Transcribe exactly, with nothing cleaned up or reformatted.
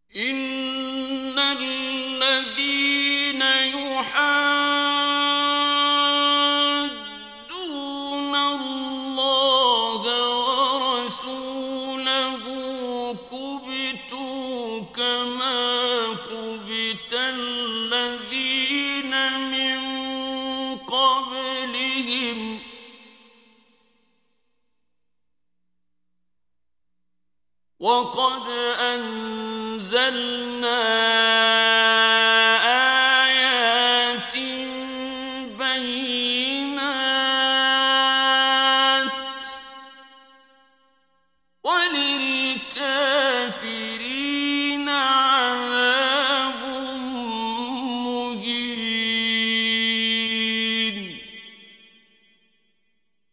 إن الذين يحادون الله ورسوله كبتوا كما كبت الذين من قبلهم وقد أنزلنا